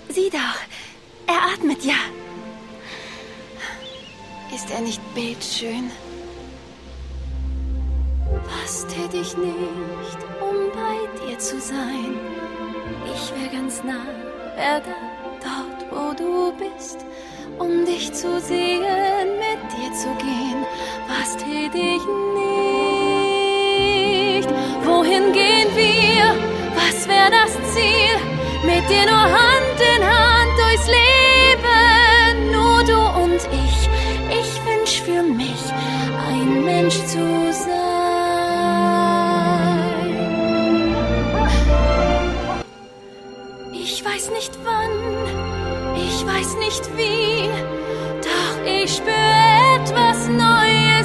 Sieh doch, er atmet ja. Ist er nicht bildschön? Was tät ich nicht, um bei dir zu sein? Ich wär ganz nah, wär da, dort wo du bist, um dich zu sehen, mit dir zu gehen. Was tät ich nicht? Wohin gehen wir? Was wär das Ziel? Mit dir nur Hand in Hand durchs Leben, nur du und ich. Ich wünsch für mich, ein Mensch zu sein. Ich weiß nicht wann, ich weiß nicht wie, doch ich spür etwas Neues